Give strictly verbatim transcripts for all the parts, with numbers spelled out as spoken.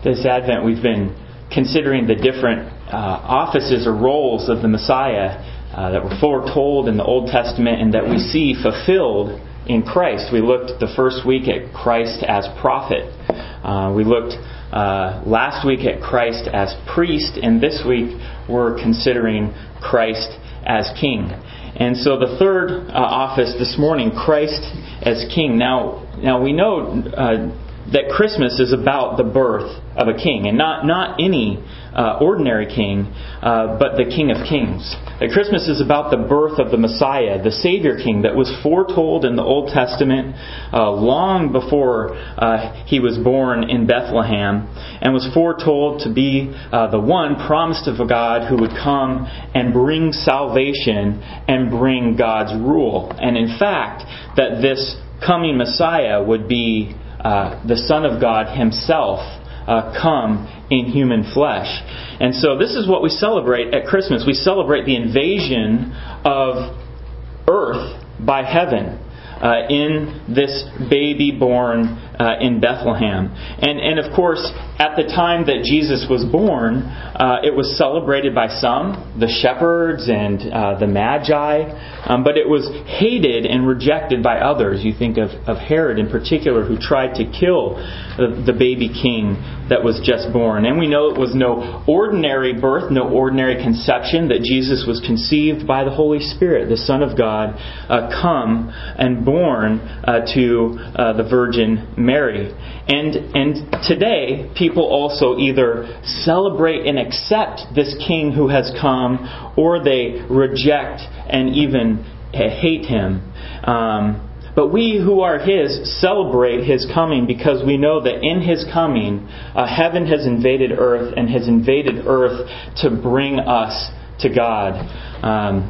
This Advent we've been considering the different uh, offices or roles of the Messiah uh, that were foretold in the Old Testament and that we see fulfilled in Christ. We looked the first week at Christ as prophet. Uh, we looked uh, last week at Christ as priest, and this week we're considering Christ as king. And so the third uh, office this morning, Christ as king. Now, now we know uh, that Christmas is about the birth of a king, and not not any uh, ordinary king, uh, but the King of Kings. That Christmas is about the birth of the Messiah, the Savior King that was foretold in the Old Testament uh, long before uh, He was born in Bethlehem, and was foretold to be uh, the one promised of God who would come and bring salvation and bring God's rule. And in fact, that this coming Messiah would be Uh, the Son of God Himself uh, come in human flesh. And so this is what we celebrate at Christmas. We celebrate the invasion of earth by heaven uh, in this baby born uh, in Bethlehem. And, and of course, at the time that Jesus was born, uh, it was celebrated by some, the shepherds and uh, the magi, um, but it was hated and rejected by others. You think of, of Herod in particular, who tried to kill the, the baby king that was just born. And we know it was no ordinary birth, no ordinary conception, that Jesus was conceived by the Holy Spirit, the Son of God, uh, come and born uh, to uh, the Virgin Mary. And and today, people also either celebrate and accept this King who has come, or they reject and even hate Him. Um, but we who are His celebrate His coming, because we know that in His coming, uh, heaven has invaded earth, and has invaded earth to bring us to God. Um,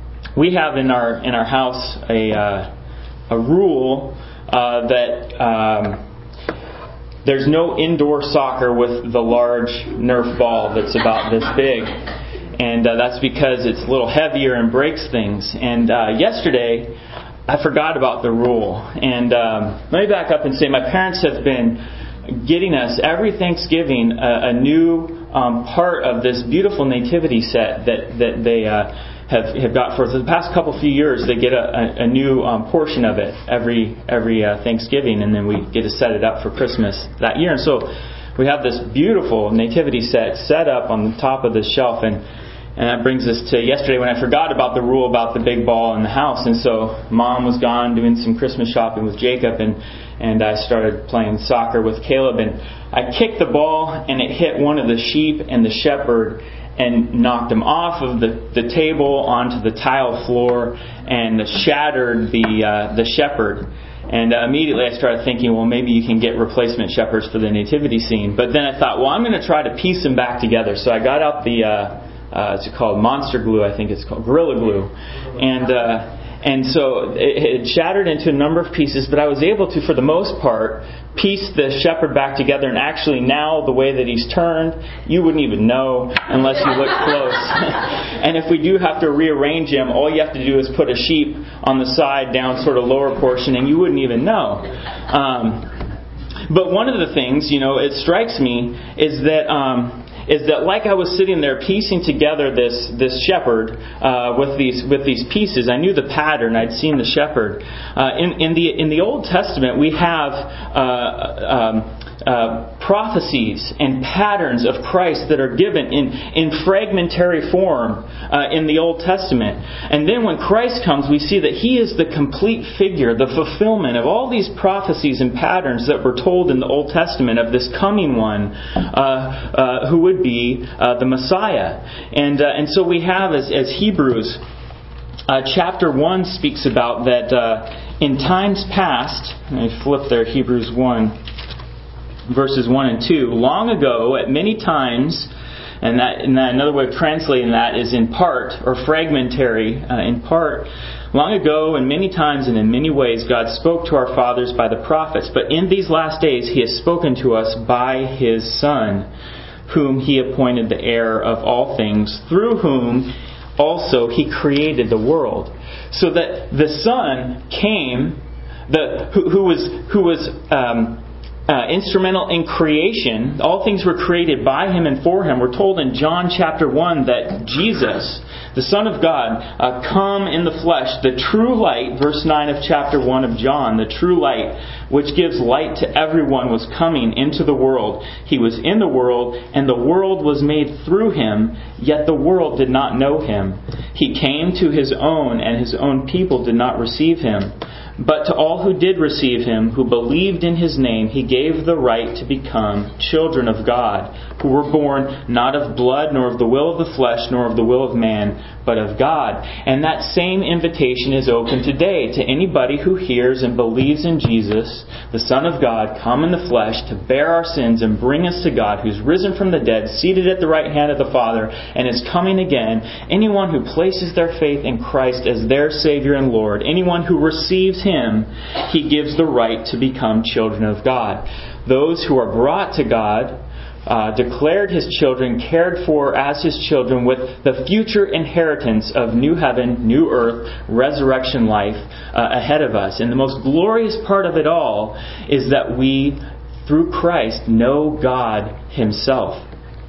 we have in our in our house a uh, a rule uh, that. Um, There's no indoor soccer with the large Nerf ball that's about this big. And uh, that's because it's a little heavier and breaks things. And uh, yesterday, I forgot about the rule. And um, let me back up and say my parents have been getting us every Thanksgiving a, a new um, part of this beautiful nativity set that, that they uh, have, have got for us. The past couple few years, they get a, a, a new um, portion of it every every uh, Thanksgiving, and then we get to set it up for Christmas that year. And so we have this beautiful nativity set set up on the top of the shelf, and and that brings us to yesterday when I forgot about the rule about the big ball in the house. And so Mom was gone doing some Christmas shopping with Jacob, and and I started playing soccer with Caleb, and I kicked the ball, and it hit one of the sheep and the shepherd, and knocked them off of the, the table onto the tile floor, and shattered the uh, the shepherd. And uh, immediately I started thinking, well, maybe you can get replacement shepherds for the nativity scene. But then I thought, well, I'm going to try to piece them back together. So I got out the, uh, uh, it's called Monster Glue, I think it's called Gorilla Glue. And uh, and so it, it shattered into a number of pieces, but I was able to, for the most part, piece the shepherd back together. And actually now the way that he's turned, you wouldn't even know unless you look close. And if we do have to rearrange him, all you have to do is put a sheep on the side down sort of lower portion, and you wouldn't even know. Um, but one of the things, you know, it strikes me is that um, is that like I was sitting there piecing together this this shepherd uh, with these with these pieces, I knew the pattern. I'd seen the shepherd. Uh, in in the in the Old Testament, we have uh, um, uh, prophecies and patterns of Christ that are given in in fragmentary form uh, in the Old Testament. And then when Christ comes, we see that He is the complete figure, the fulfillment of all these prophecies and patterns that were told in the Old Testament of this coming one, uh, uh, who would be uh, the Messiah. And uh, and so we have, as, as Hebrews uh, chapter one speaks about, that uh, in times past, let me flip there, Hebrews one, verses one and two, long ago, at many times, and that, and that another way of translating that is in part, or fragmentary, uh, in part, long ago and many times and in many ways God spoke to our fathers by the prophets, but in these last days He has spoken to us by His Son, whom He appointed the heir of all things, through whom also He created the world. So that the Son came, the who, who was who was um, uh, instrumental in creation. All things were created by Him and for Him. We're told in John chapter one that Jesus, the Son of God, uh, come in the flesh, the true light, verse nine of chapter one of John, the true light, which gives light to everyone, was coming into the world. He was in the world, and the world was made through Him, yet the world did not know Him. He came to His own, and His own people did not receive Him. But to all who did receive Him, who believed in His name, He gave the right to become children of God, who were born not of blood, nor of the will of the flesh, nor of the will of man, but of God. And that same invitation is open today to anybody who hears and believes in Jesus, the Son of God, come in the flesh to bear our sins and bring us to God, who's risen from the dead, seated at the right hand of the Father, and is coming again. Anyone who places their faith in Christ as their Savior and Lord, anyone who receives Him, He gives the right to become children of God. Those who are brought to God, Uh, declared His children, cared for as His children, with the future inheritance of new heaven, new earth, resurrection life uh, ahead of us. And the most glorious part of it all is that we, through Christ, know God Himself.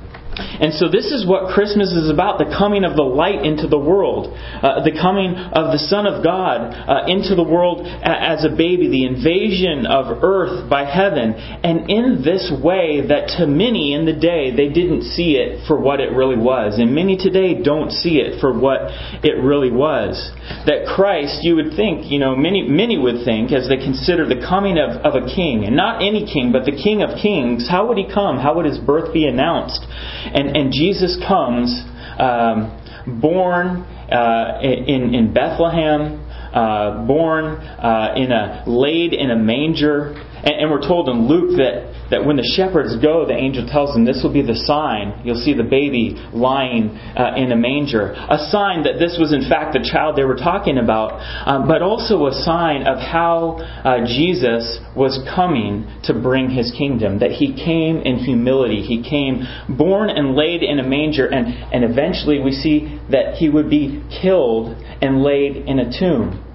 And so this is what Christmas is about, the coming of the light into the world, uh, the coming of the Son of God uh, into the world as a baby, the invasion of earth by heaven, and in this way that to many in the day they didn't see it for what it really was, and many today don't see it for what it really was. That Christ, you would think, you know, many many would think, as they consider the coming of, of a king, and not any king, but the King of Kings, how would He come? How would His birth be announced? And, and Jesus comes um, born uh, in, in Bethlehem, uh, born uh, in a laid in a manger. And, and we're told in Luke that, that when the shepherds go, the angel tells them this will be the sign. You'll see the baby lying uh, in a manger. A sign that this was in fact the child they were talking about, um, but also a sign of how uh, Jesus was coming to bring His kingdom. That He came in humility. He came born and laid in a manger, and, and eventually we see that He would be killed and laid in a tomb.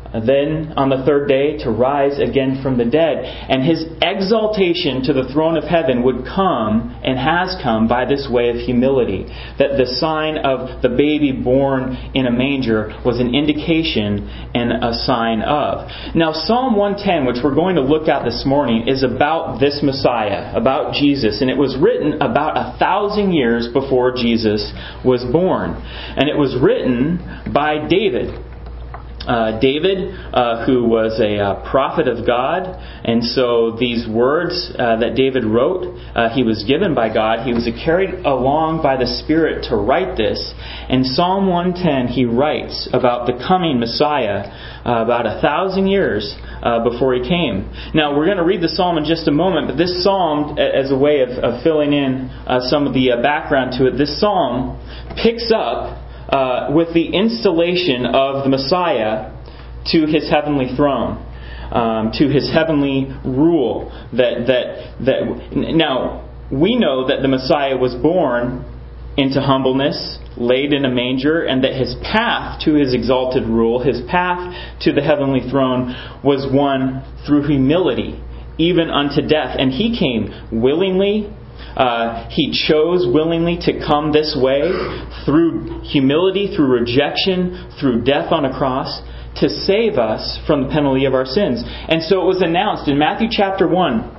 Then on the third day to rise again from the dead. And His exaltation to the throne of heaven would come, and has come, by this way of humility. That the sign of the baby born in a manger was an indication and a sign of. Now Psalm one ten, which we're going to look at this morning, is about this Messiah, about Jesus. And it was written about a thousand years before Jesus was born. And it was written by David. Uh, David, uh, who was a uh, prophet of God, and so these words uh, that David wrote, uh, he was given by God. He was carried along by the Spirit to write this. In Psalm one ten, he writes about the coming Messiah uh, about a thousand years uh, before He came. Now, we're going to read the psalm in just a moment, but this psalm, as a way of, of filling in uh, some of the uh, background to it, this psalm picks up Uh, with the installation of the Messiah to His heavenly throne, um, to His heavenly rule. That that that now we know that the Messiah was born into humbleness, laid in a manger, and that His path to His exalted rule, His path to the heavenly throne, was one through humility, even unto death. And He came willingly. Uh, he chose willingly to come this way through humility, through rejection, through death on a cross, to save us from the penalty of our sins. And so it was announced in Matthew chapter one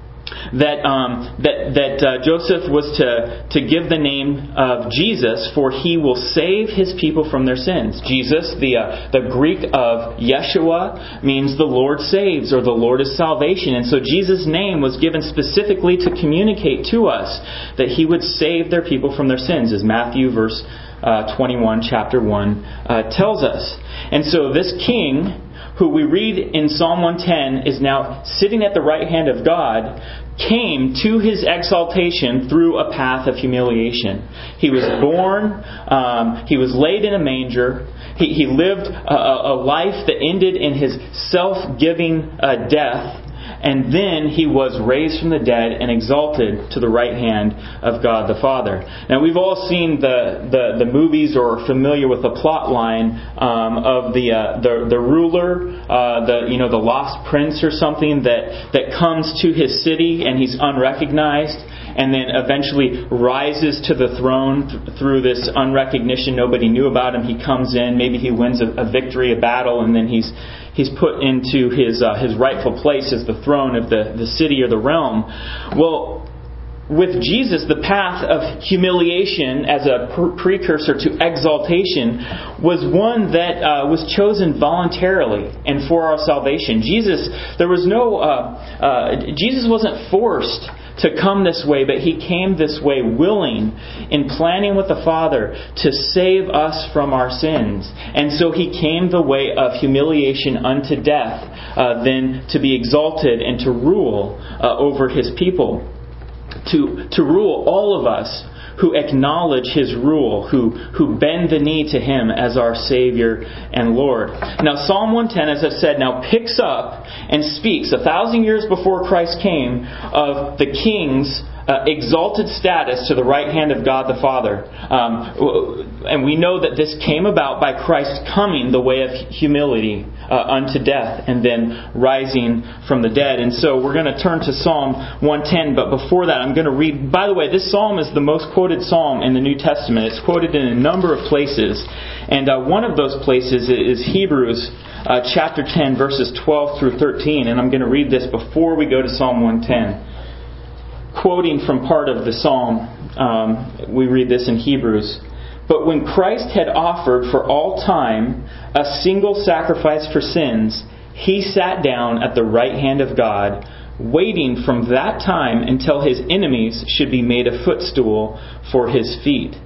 that um, that that uh, Joseph was to to give the name of Jesus, for He will save His people from their sins. Jesus, the uh, the Greek of Yeshua, means the Lord saves, or the Lord is salvation. And so Jesus' name was given specifically to communicate to us that He would save their people from their sins, as Matthew verse uh, twenty-one, chapter one, uh, tells us. And so this King, who we read in Psalm one ten is now sitting at the right hand of God, came to His exaltation through a path of humiliation. He was born, um, He was laid in a manger, He, he lived a, a life that ended in His self-giving uh, death, and then He was raised from the dead and exalted to the right hand of God the Father. Now we've all seen the the, the movies or are familiar with the plot line um, of the, uh, the the ruler, uh, the you know the lost prince or something that that comes to his city and he's unrecognized, and then eventually rises to the throne th- through this unrecognition. Nobody knew about him. He comes in, maybe he wins a, a victory, a battle, and then he's he's put into his uh, his rightful place as the throne of the, the city or the realm. Well, with Jesus, the path of humiliation as a pre- precursor to exaltation was one that uh, was chosen voluntarily and for our salvation. Jesus, there was no, uh, uh, Jesus wasn't forced to come this way, but He came this way willing in planning with the Father to save us from our sins. And so He came the way of humiliation unto death, uh, then to be exalted and to rule uh, over His people. To, to rule all of us who acknowledge His rule, who, who bend the knee to Him as our Savior and Lord. Now Psalm one ten, as I've said, now picks up and speaks a thousand years before Christ came of the king's Uh, exalted status to the right hand of God the Father. Um, and we know that this came about by Christ coming the way of humility uh, unto death and then rising from the dead. And so we're going to turn to Psalm one ten. But before that, I'm going to read... By the way, this psalm is the most quoted psalm in the New Testament. It's quoted in a number of places. And uh, one of those places is Hebrews uh, chapter ten, verses twelve through thirteen. And I'm going to read this before we go to Psalm one ten. Quoting from part of the psalm, um, we read this in Hebrews. But when Christ had offered for all time a single sacrifice for sins, He sat down at the right hand of God, waiting from that time until His enemies should be made a footstool for His feet.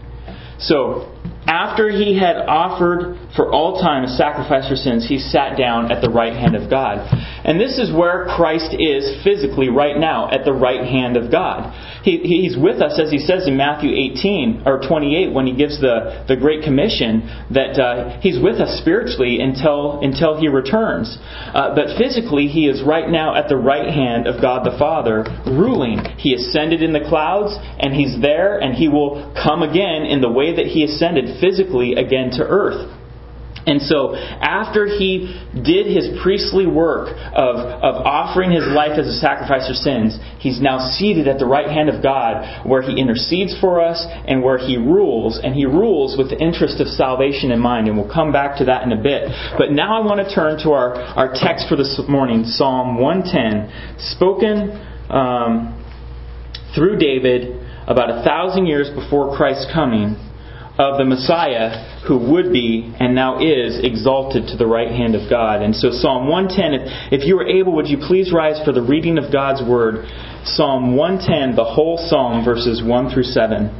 So, after He had offered for all time a sacrifice for sins, He sat down at the right hand of God. And this is where Christ is physically right now, at the right hand of God. He, he's with us, as He says in Matthew eighteen or twenty-eight, when He gives the, the Great Commission, that uh, He's with us spiritually until until He returns. Uh, but physically, He is right now at the right hand of God the Father, ruling. He ascended in the clouds, and He's there, and He will come again in the way that He ascended physically again to earth. And so, after He did His priestly work of, of offering His life as a sacrifice for sins, He's now seated at the right hand of God, where He intercedes for us and where He rules. And He rules with the interest of salvation in mind. And we'll come back to that in a bit. But now I want to turn to our, our text for this morning, Psalm one ten, spoken um, through David about a thousand years before Christ's coming, of the Messiah who would be and now is exalted to the right hand of God. And so Psalm one ten, if, if you are able, would you please rise for the reading of God's Word. Psalm one ten, the whole psalm, verses one through seven.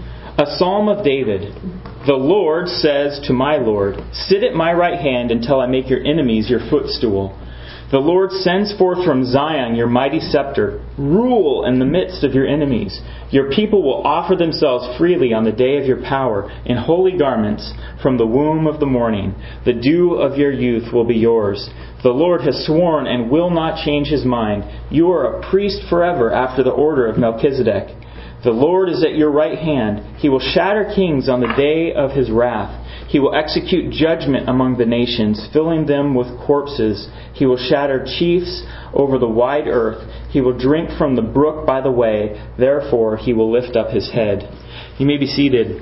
A psalm of David. The Lord says to my Lord, sit at my right hand until I make your enemies your footstool. The Lord sends forth from Zion your mighty scepter. Rule in the midst of your enemies. Your people will offer themselves freely on the day of your power in holy garments from the womb of the morning. The dew of your youth will be yours. The Lord has sworn and will not change His mind. You are a priest forever after the order of Melchizedek. The Lord is at your right hand. He will shatter kings on the day of His wrath. He will execute judgment among the nations, filling them with corpses. He will shatter chiefs over the wide earth. He will drink from the brook by the way. Therefore, He will lift up His head. You may be seated.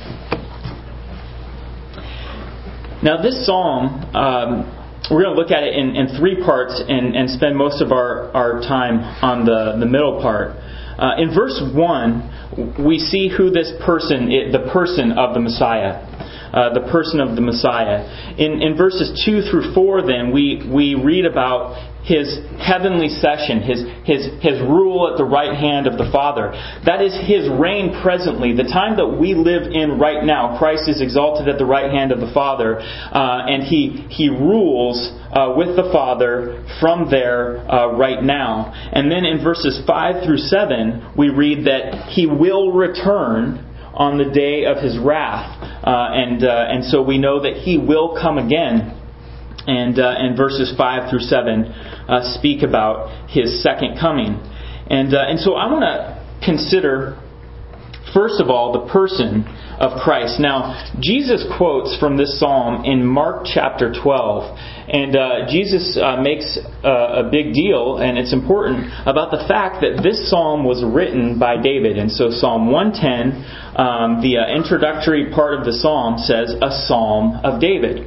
Now, this psalm, um, we're going to look at it in, in three parts and, and spend most of our, our time on the, the middle part. Uh, in verse one, we see who this person, the person of the Messiah. Uh, the person of the Messiah. In, in verses two through four, then, we, we read about His heavenly session, His, His, His rule at the right hand of the Father. That is His reign presently. The time that we live in right now, Christ is exalted at the right hand of the Father, uh, and He, he rules uh, with the Father from there uh, right now. And then in verses five through seven, we read that He will return on the day of His wrath. Uh, and uh, and so we know that He will come again. And, uh, and verses five through seven uh, speak about His second coming. And, uh, and so I want to consider, first of all, the person of Christ. Now, Jesus quotes from this psalm in Mark chapter twelve. And uh, Jesus uh, makes uh, a big deal, and it's important, about the fact that this psalm was written by David. And so Psalm one ten, um, the uh, introductory part of the psalm says, a psalm of David.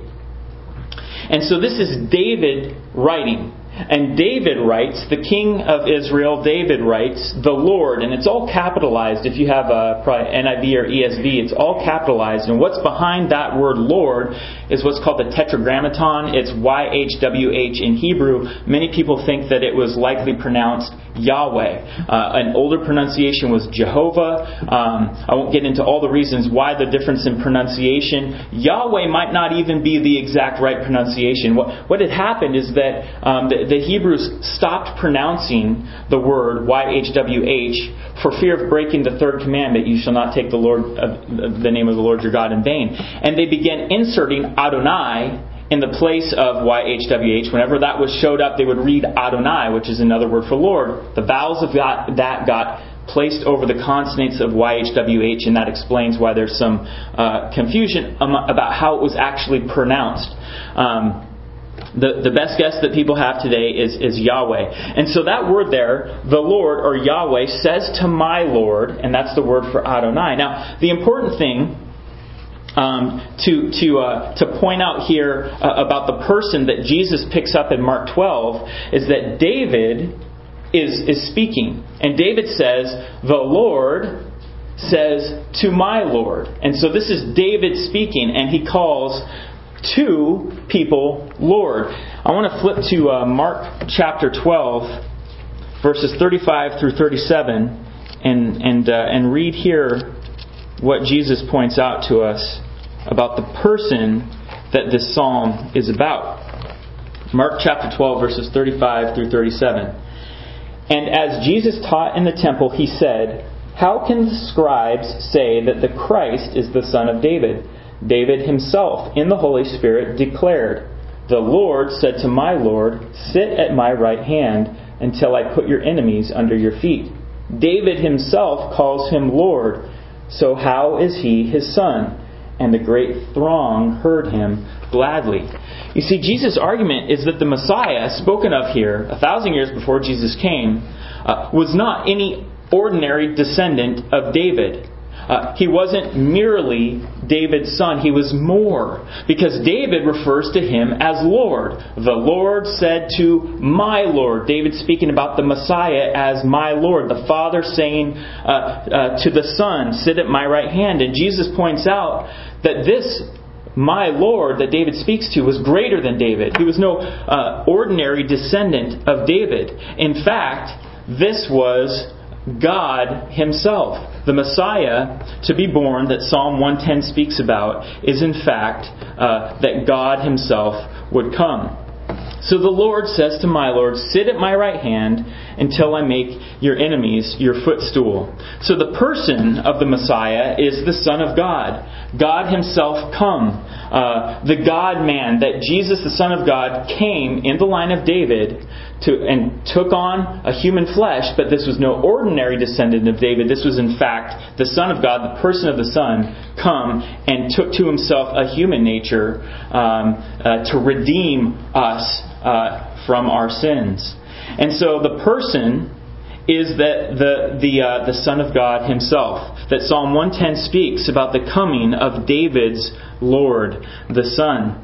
And so this is David writing. And David writes, the king of Israel, David writes, the Lord. And it's all capitalized. If you have a probably N I V or E S V, it's all capitalized. And what's behind that word Lord is what's called the tetragrammaton. It's Y H W H in Hebrew. Many people think that it was likely pronounced Yahweh. Uh, an older pronunciation was Jehovah. Um, I won't get into all the reasons why the difference in pronunciation. Yahweh might not even be the exact right pronunciation. What, what had happened is that um, the, the Hebrews stopped pronouncing the word Y H W H for fear of breaking the third commandment, you shall not take the Lord uh, the name of the Lord your God in vain. And they began inserting Adonai in the place of Y H W H. Whenever that was showed up, they would read Adonai, which is another word for Lord. The vowels of that, that got placed over the consonants of Y H W H, and that explains why there's some uh, confusion about how it was actually pronounced. Um, The, the best guess that people have today is, is Yahweh. And so that word there, the Lord or Yahweh, says to my Lord, and that's the word for Adonai. Now, the important thing um, to to uh, to point out here uh, about the person that Jesus picks up in Mark twelve is that David is is speaking. And David says, the Lord says to my Lord. And so this is David speaking, and he calls two people Lord. I want to flip to uh, Mark chapter twelve, verses thirty-five through thirty-seven, and and uh, and read here what Jesus points out to us about the person that this psalm is about. Mark chapter twelve, verses thirty-five through thirty-seven. And as Jesus taught in the temple, he said, "How can the scribes say that the Christ is the son of David? David himself, in the Holy Spirit, declared, 'The Lord said to my Lord, sit at my right hand until I put your enemies under your feet.' David himself calls him Lord. So how is he his son?" And the great throng heard him gladly. You see, Jesus' argument is that the Messiah, spoken of here a thousand years before Jesus came, uh, was not any ordinary descendant of David. Uh, he wasn't merely David's son. He was more. Because David refers to him as Lord. The Lord said to my Lord. David speaking about the Messiah as my Lord. The Father saying uh, uh, to the Son, sit at my right hand. And Jesus points out that this my Lord that David speaks to was greater than David. He was no uh, ordinary descendant of David. In fact, this was God Himself. The Messiah to be born that Psalm one ten speaks about is in fact uh, that God Himself would come. So the Lord says to my Lord, sit at my right hand until I make your enemies your footstool. So the person of the Messiah is the Son of God. God Himself come. Uh, the God-man, that Jesus, the Son of God, came in the line of David to and took on a human flesh, but this was no ordinary descendant of David. This was in fact the Son of God, the person of the Son, come and took to Himself a human nature um, uh, to redeem us uh, from our sins. And so the person is that the the uh, the Son of God Himself. That Psalm one ten speaks about the coming of David's Lord, the Son.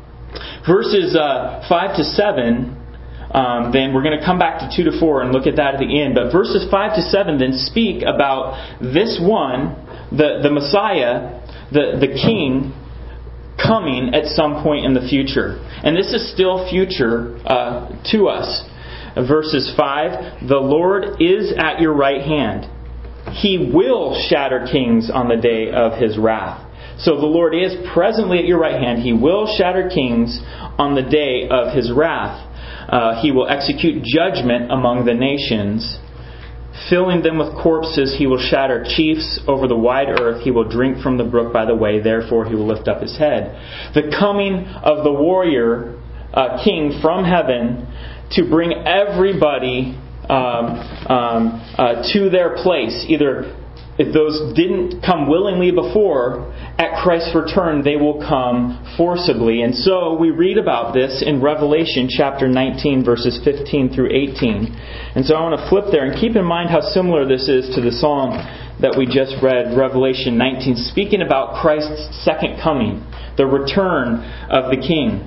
Verses uh, five to seven, um, then we're going to come back to two to four and look at that at the end. But verses five to seven then speak about this one, the, the Messiah, the, the King, coming at some point in the future. And this is still future uh, to us. Verses five, the Lord is at your right hand. He will shatter kings on the day of His wrath. So the Lord is presently at your right hand. He will shatter kings on the day of His wrath. Uh, he will execute judgment among the nations. Filling them with corpses, He will shatter chiefs over the wide earth. He will drink from the brook by the way. Therefore He will lift up His head. The coming of the warrior uh, king from heaven to bring everybody um, um, uh, to their place. Either if those didn't come willingly before, at Christ's return they will come forcibly. And so we read about this in Revelation chapter nineteen, verses fifteen through eighteen. And so I want to flip there and keep in mind how similar this is to the psalm that we just read, Revelation nineteen, speaking about Christ's second coming, the return of the King.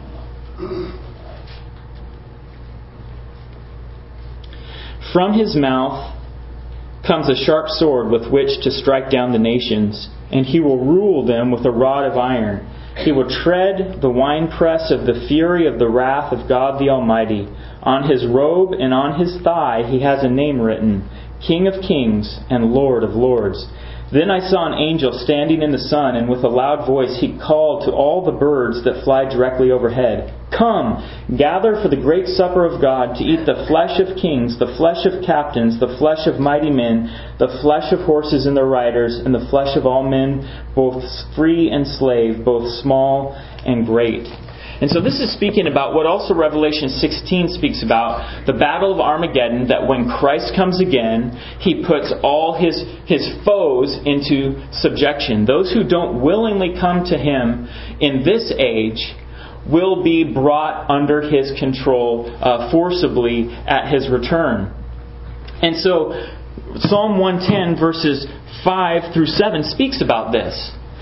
From His mouth comes a sharp sword with which to strike down the nations, and He will rule them with a rod of iron. He will tread the winepress of the fury of the wrath of God the Almighty. On His robe and on His thigh He has a name written, King of Kings and Lord of Lords. Then I saw an angel standing in the sun, and with a loud voice he called to all the birds that fly directly overhead, Come, gather for the great supper of God, to eat the flesh of kings, the flesh of captains, the flesh of mighty men, the flesh of horses and their riders, and the flesh of all men, both free and slave, both small and great. And so this is speaking about what also Revelation sixteen speaks about, the battle of Armageddon, that when Christ comes again, He puts all His, his foes into subjection. Those who don't willingly come to Him in this age will be brought under His control uh, forcibly at His return. And so Psalm one ten verses five through seven speaks about this.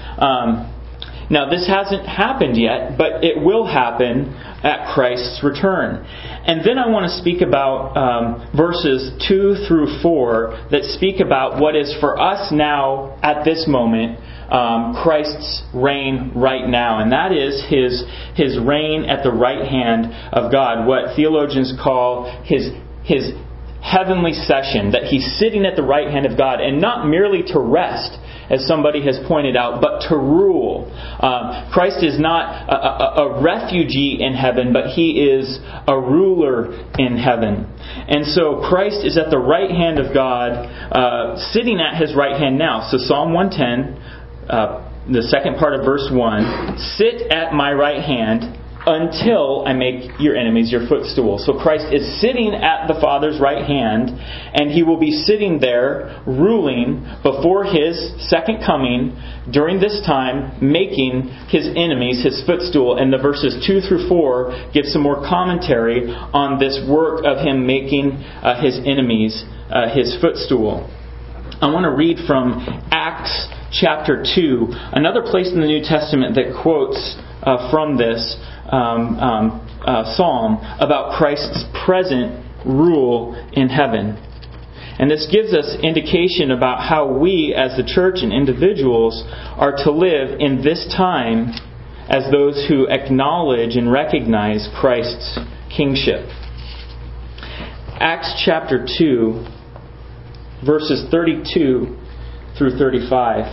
Um, Now, this hasn't happened yet, but it will happen at Christ's return. And then I want to speak about um, verses two through four that speak about what is for us now, at this moment, um, Christ's reign right now. And that is His, His reign at the right hand of God, what theologians call His, His heavenly session, that He's sitting at the right hand of God, and not merely to rest, as somebody has pointed out, but to rule. Um, Christ is not a, a, a refugee in heaven, but He is a ruler in heaven. And so Christ is at the right hand of God, uh, sitting at His right hand now. So Psalm one ten, uh, the second part of verse one, Sit at my right hand until I make your enemies your footstool. So Christ is sitting at the Father's right hand, and He will be sitting there ruling before His second coming during this time, making His enemies His footstool. And the verses two through four give some more commentary on this work of Him making uh, His enemies uh, His footstool. I want to read from Acts chapter two, another place in the New Testament that quotes uh, from this Um, um, uh, psalm about Christ's present rule in heaven. And this gives us indication about how we as the church and individuals are to live in this time as those who acknowledge and recognize Christ's kingship. Acts chapter two, verses thirty-two through thirty-five.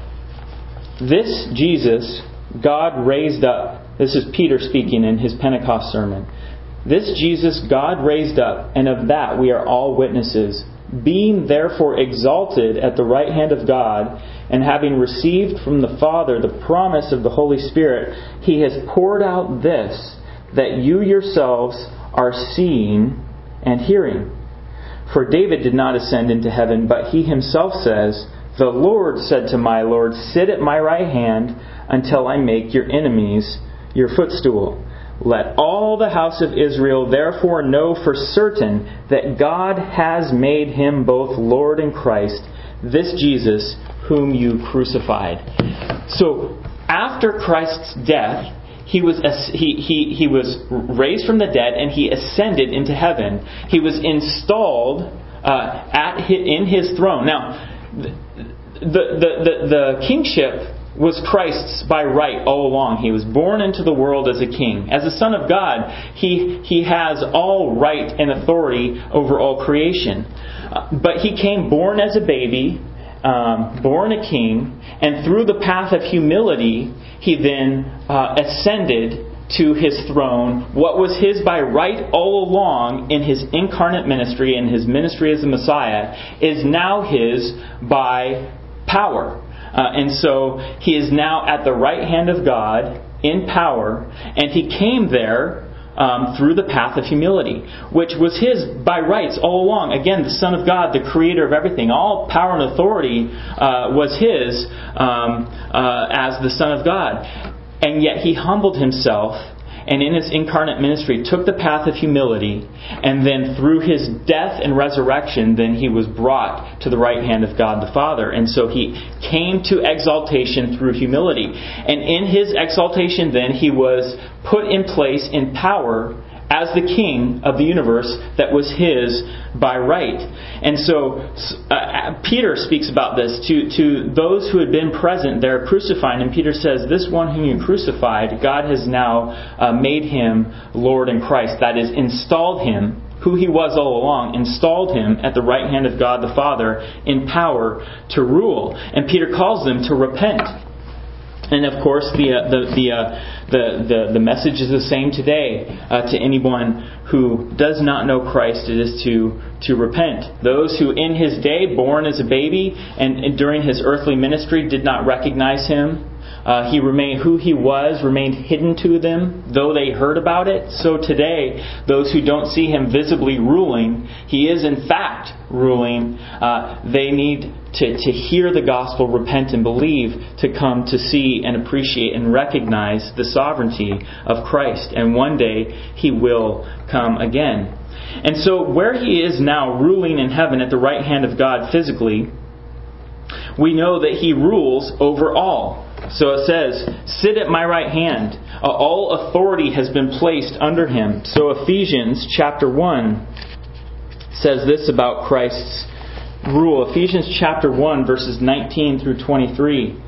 This Jesus God raised up. This is Peter speaking in his Pentecost sermon. This Jesus God raised up, and of that we are all witnesses. Being therefore exalted at the right hand of God, and having received from the Father the promise of the Holy Spirit, He has poured out this, that you yourselves are seeing and hearing. For David did not ascend into heaven, but he himself says, The Lord said to my Lord, Sit at my right hand until I make your enemies your footstool. Let all the house of Israel therefore know for certain that God has made Him both Lord and Christ, this Jesus whom you crucified. So, after Christ's death, He was he, he, he was raised from the dead, and He ascended into heaven. He was installed uh, at his, in His throne. Now, the the the, the kingship was Christ's by right all along. He was born into the world as a king. As a Son of God, He He has all right and authority over all creation. Uh, but He came born as a baby, um, born a king, and through the path of humility, He then uh, ascended to His throne. What was His by right all along in His incarnate ministry and His ministry as the Messiah is now His by power. Uh, and so He is now at the right hand of God in power, and He came there um, through the path of humility, which was His by rights all along. Again, the Son of God, the Creator of everything. All power and authority uh, was His um, uh, as the Son of God. And yet He humbled Himself, and in His incarnate ministry took the path of humility, and then through His death and resurrection, then He was brought to the right hand of God the Father. And so He came to exaltation through humility. And in His exaltation then, He was put in place in power as the King of the universe that was His by right. And so uh, Peter speaks about this to, to those who had been present there crucifying. And Peter says, this one whom you crucified, God has now uh, made Him Lord and Christ. That is, installed Him, who He was all along, installed Him at the right hand of God the Father in power to rule. And Peter calls them to repent. And of course, the uh, the the, uh, the the the message is the same today uh, to anyone who does not know Christ. It is to to repent. Those who in His day, born as a baby, and, and during His earthly ministry, did not recognize Him. Uh, he remained who He was, remained hidden to them, though they heard about it. So today, those who don't see Him visibly ruling, He is in fact ruling. Uh, they need to, to hear the gospel, repent and believe, to come to see and appreciate and recognize the sovereignty of Christ. And one day He will come again. And so where He is now ruling in heaven at the right hand of God physically, we know that He rules over all. So it says, sit at my right hand. Uh, all authority has been placed under Him. So Ephesians chapter one says this about Christ's rule. Ephesians chapter one verses nineteen through twenty-three.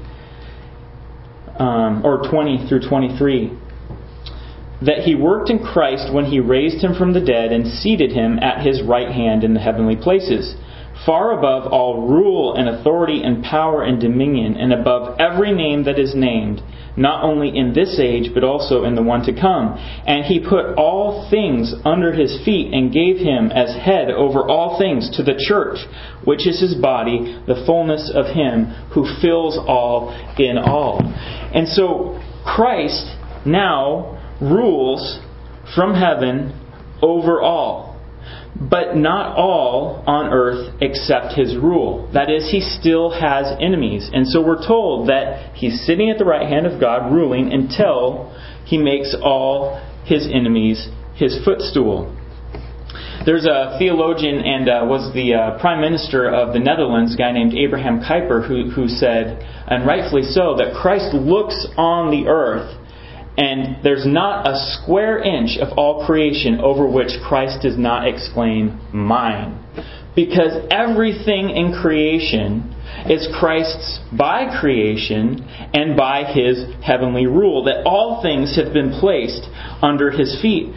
Um, or twenty through twenty-three. That He worked in Christ when He raised Him from the dead and seated Him at His right hand in the heavenly places, far above all rule and authority and power and dominion, and above every name that is named, not only in this age, but also in the one to come. And He put all things under His feet, and gave Him as head over all things to the church, which is His body, the fullness of Him who fills all in all. And so Christ now rules from heaven over all. But not all on earth accept His rule. That is, He still has enemies. And so we're told that He's sitting at the right hand of God ruling until He makes all His enemies His footstool. There's a theologian and uh, was the uh, Prime Minister of the Netherlands, a guy named Abraham Kuyper, who, who said, and rightfully so, that Christ looks on the earth and there's not a square inch of all creation over which Christ does not exclaim, mine. Because everything in creation is Christ's by creation and by His heavenly rule. That all things have been placed under His feet.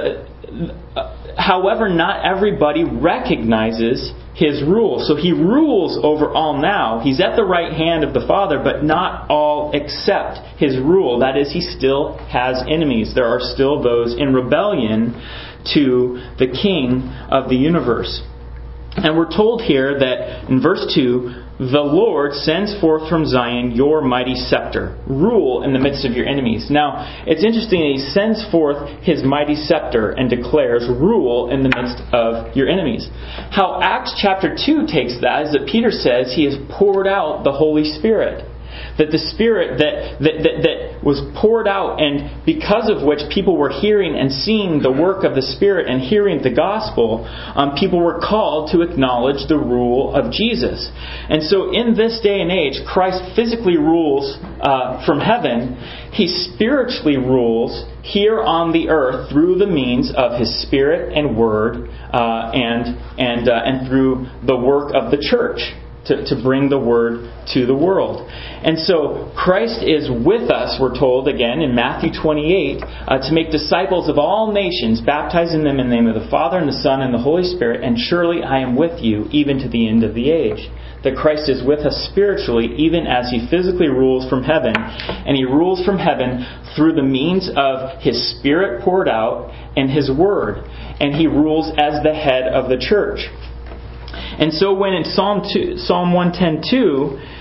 However, not everybody recognizes His rule. So He rules over all now. He's at the right hand of the Father, but not all accept His rule. That is, He still has enemies. There are still those in rebellion to the King of the universe. And we're told here that in verse two, the Lord sends forth from Zion your mighty scepter. Rule in the midst of your enemies. Now, it's interesting that He sends forth His mighty scepter and declares rule in the midst of your enemies. How Acts chapter two takes that is that Peter says He has poured out the Holy Spirit. That the Spirit that, that, that, that was poured out, and because of which people were hearing and seeing the work of the Spirit and hearing the gospel, um, people were called to acknowledge the rule of Jesus. And so in this day and age, Christ physically rules uh, from heaven. He spiritually rules here on the earth through the means of His Spirit and Word uh, and, and, uh, and through the work of the church. To, to bring the Word to the world. And so Christ is with us, we're told again in Matthew twenty-eight, uh, to make disciples of all nations, baptizing them in the name of the Father and the Son and the Holy Spirit, and surely I am with you even to the end of the age. That Christ is with us spiritually even as He physically rules from heaven. And He rules from heaven through the means of His Spirit poured out and His Word. And He rules as the head of the church. And so when in Psalm two, Psalm one ten two,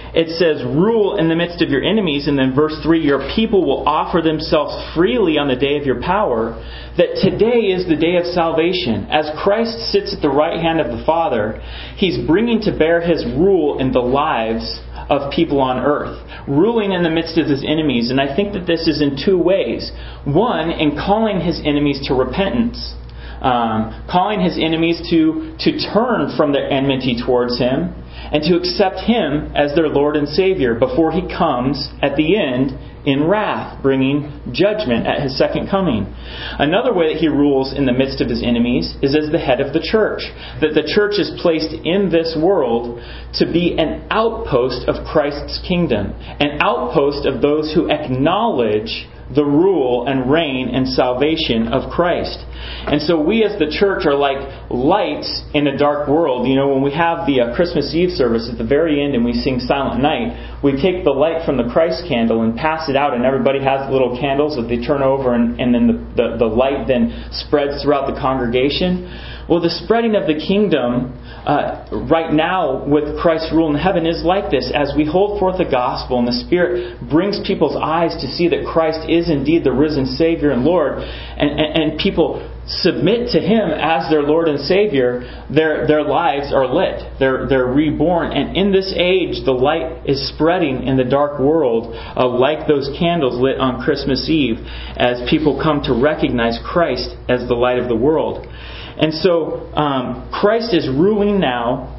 it says, rule in the midst of your enemies. And then verse three, your people will offer themselves freely on the day of your power. That today is the day of salvation. As Christ sits at the right hand of the Father, He's bringing to bear His rule in the lives of people on earth, ruling in the midst of His enemies. And I think that this is in two ways. One, in calling His enemies to repentance. Um, calling His enemies to, to turn from their enmity towards Him and to accept Him as their Lord and Savior before He comes at the end in wrath, bringing judgment at His second coming. Another way that He rules in the midst of His enemies is as the head of the church. That the church is placed in this world to be an outpost of Christ's kingdom. An outpost of those who acknowledge the rule and reign and salvation of Christ. And so we as the church are like lights in a dark world. You know, when we have the uh, Christmas Eve service at the very end and we sing Silent Night, we take the light from the Christ candle and pass it out, and everybody has little candles that they turn over, and, and then the, the, the light then spreads throughout the congregation. Well, the spreading of the kingdom uh, right now with Christ's rule in heaven is like this. As we hold forth the gospel and the Spirit brings people's eyes to see that Christ is indeed the risen Savior and Lord, and, and, and people submit to Him as their Lord and Savior, their their lives are lit. They're they're reborn. And in this age, the light is spreading in the dark world uh, like those candles lit on Christmas Eve as people come to recognize Christ as the light of the world. And so um, Christ is ruling now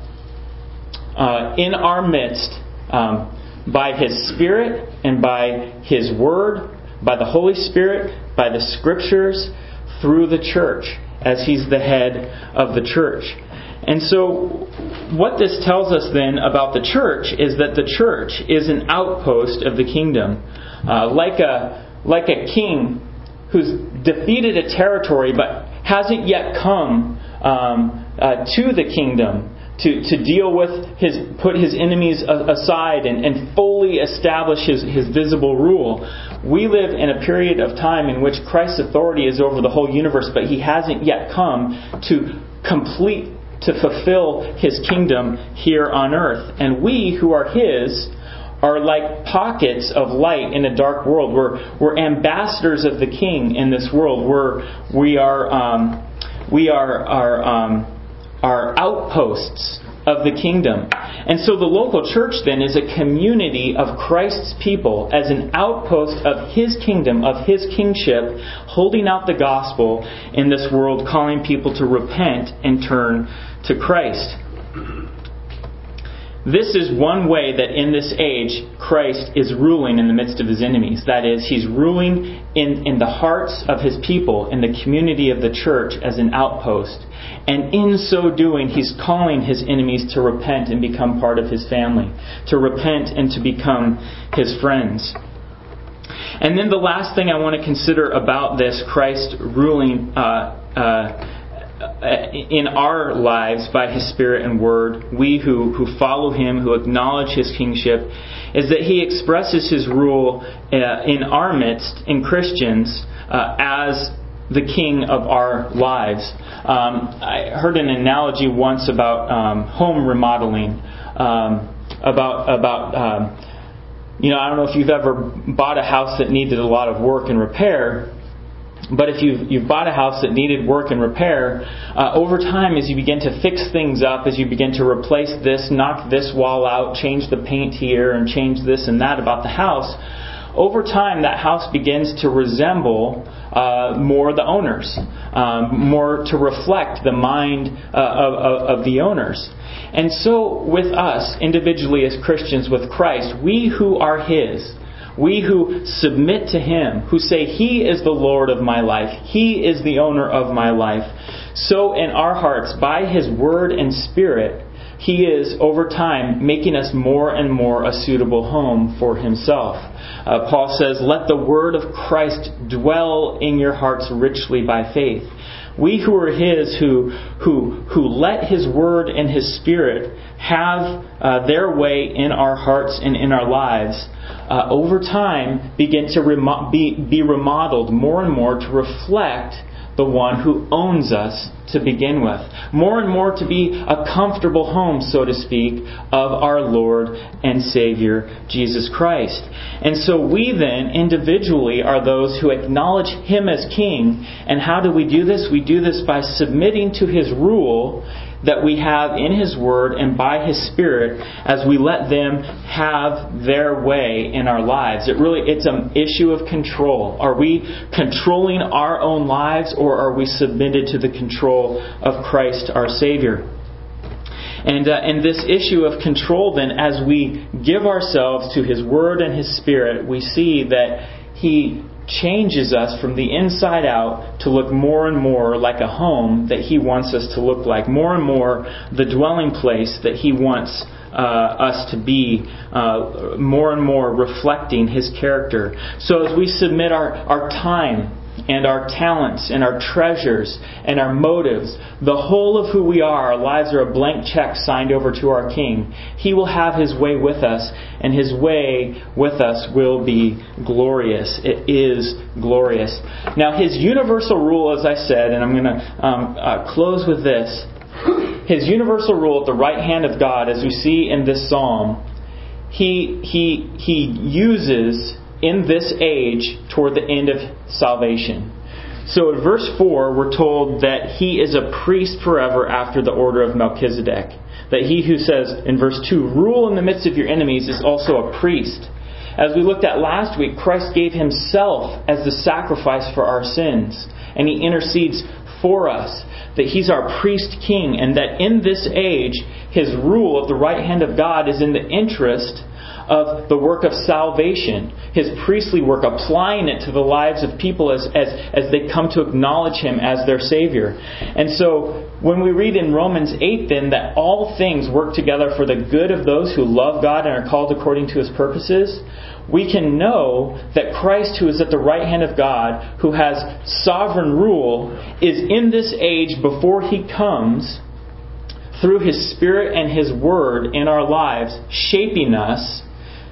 uh, in our midst um, by His Spirit and by His Word, by the Holy Spirit, by the Scriptures, through the church, as He's the head of the church. And so what this tells us then about the church is that the church is an outpost of the kingdom. Uh, like a like a king who's defeated a territory but hasn't yet come um, uh, to the kingdom to, to deal with his, put his enemies aside and, and fully establish his, his visible rule. We live in a period of time in which Christ's authority is over the whole universe, but He hasn't yet come to complete, to fulfill His kingdom here on earth. And we who are His are like pockets of light in a dark world. We're we're ambassadors of the King in this world. We're we are um, we are are um, are outposts of the kingdom. And so the local church then is a community of Christ's people as an outpost of His kingdom, of His kingship, holding out the gospel in this world, calling people to repent and turn to Christ. This is one way that in this age Christ is ruling in the midst of His enemies. That is, He's ruling in, in the hearts of His people, in the community of the church as an outpost. And in so doing, He's calling His enemies to repent and become part of His family. To repent and to become His friends. And then the last thing I want to consider about this Christ ruling uh, uh, in our lives by His Spirit and Word, we who, who follow Him, who acknowledge His kingship, is that He expresses His rule uh, in our midst, in Christians, uh, as the King of our lives. Um, I heard an analogy once about um, home remodeling, um, about about um, you know I don't know if you've ever bought a house that needed a lot of work and repair. But if you've, you've bought a house that needed work and repair, uh, over time as you begin to fix things up, as you begin to replace this, knock this wall out, change the paint here, and change this and that about the house, over time that house begins to resemble uh, more the owners, um, more to reflect the mind uh, of, of, of the owners. And so with us, individually as Christians with Christ, we who are His, we who submit to Him, who say He is the Lord of my life, He is the owner of my life, so in our hearts, by His Word and Spirit, He is, over time, making us more and more a suitable home for Himself. Uh, Paul says, let the Word of Christ dwell in your hearts richly by faith. We who are His, who who who let His Word and His Spirit have uh, their way in our hearts and in our lives, uh, over time begin to remo- be, be remodeled more and more to reflect the the one who owns us to begin with. More and more to be a comfortable home, so to speak, of our Lord and Savior, Jesus Christ. And so we then, individually, are those who acknowledge Him as King. And how do we do this? We do this by submitting to His rule that we have in His Word and by His Spirit as we let them have their way in our lives. It really, it's an issue of control. Are we controlling our own lives, or are we submitted to the control of Christ our Savior? And, uh, and this issue of control then, as we give ourselves to His Word and His Spirit, we see that He changes us from the inside out to look more and more like a home that He wants us to look like. More and more the dwelling place that He wants uh, us to be. Uh, more and more reflecting His character. So as we submit our, our time and our talents and our treasures and our motives, the whole of who we are, our lives are a blank check signed over to our King. He will have His way with us, and His way with us will be glorious. It is glorious. Now, His universal rule, as I said, and I'm going to um, uh, close with this. His universal rule at the right hand of God, as we see in this psalm, He He He uses in this age toward the end of salvation. So in verse four, we're told that He is a priest forever after the order of Melchizedek. That He who says in verse two, rule in the midst of your enemies, is also a priest. As we looked at last week, Christ gave Himself as the sacrifice for our sins. And He intercedes for us. That He's our priest king. And that in this age, His rule at the right hand of God is in the interest of the work of salvation, His priestly work, applying it to the lives of people as, as, as they come to acknowledge Him as their Savior. And so when we read in Romans eight then that all things work together for the good of those who love God and are called according to His purposes, we can know that Christ, who is at the right hand of God, who has sovereign rule, is in this age before He comes, through His Spirit and His Word in our lives, shaping us,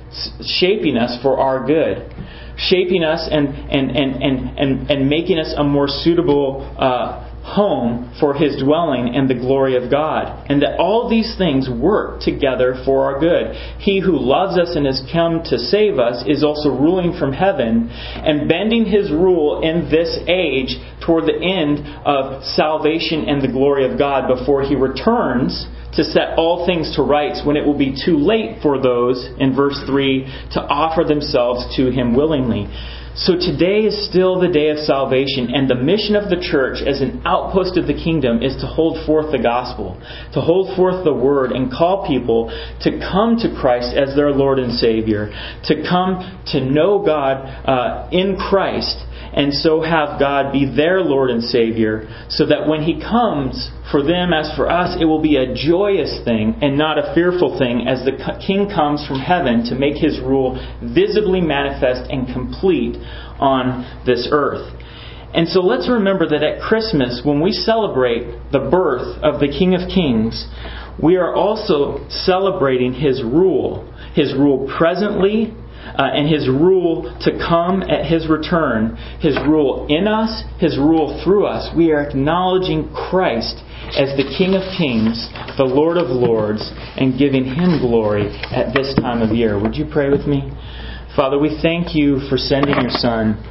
shaping us for our good, shaping us and and and and and, and making us a more suitable uh, home for His dwelling and the glory of God, and that all these things work together for our good. He who loves us and has come to save us is also ruling from heaven and bending His rule in this age toward the end of salvation and the glory of God before He returns to set all things to rights, when it will be too late for those, in verse three, to offer themselves to Him willingly. So today is still the day of salvation, and the mission of the church as an outpost of the kingdom is to hold forth the gospel, to hold forth the word and call people to come to Christ as their Lord and Savior, to come to know God uh, in Christ, and so have God be their Lord and Savior, so that when He comes, for them as for us, it will be a joyous thing and not a fearful thing, as the King comes from heaven to make His rule visibly manifest and complete on this earth. And so let's remember that at Christmas, when we celebrate the birth of the King of Kings, we are also celebrating His rule. His rule presently, Uh, and His rule to come at His return, His rule in us, His rule through us. We are acknowledging Christ as the King of Kings, the Lord of Lords, and giving Him glory at this time of year. Would you pray with me? Father, we thank You for sending Your Son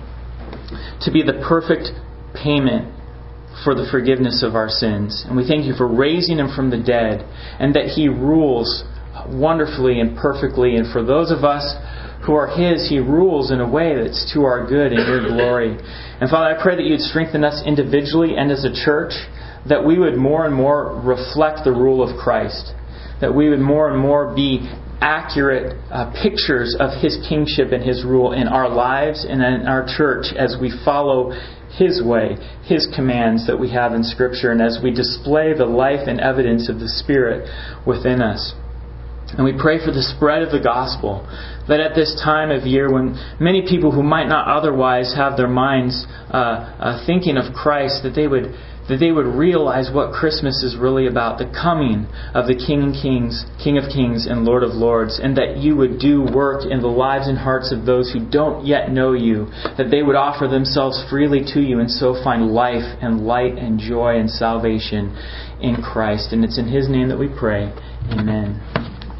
to be the perfect payment for the forgiveness of our sins. And we thank You for raising Him from the dead, and that He rules wonderfully and perfectly. And for those of us who are His, He rules in a way that's to our good and Your glory. And Father, I pray that You'd strengthen us individually and as a church, that we would more and more reflect the rule of Christ, that we would more and more be accurate uh, pictures of His kingship and His rule in our lives and in our church as we follow His way, His commands that we have in Scripture, and as we display the life and evidence of the Spirit within us. And we pray for the spread of the gospel, that at this time of year when many people who might not otherwise have their minds uh, uh, thinking of Christ, that they would that they would realize what Christmas is really about, the coming of the King and Kings, King of Kings and Lord of Lords, and that you would do work in the lives and hearts of those who don't yet know you, that they would offer themselves freely to you and so find life and light and joy and salvation in Christ. And it's in His name that we pray. Amen.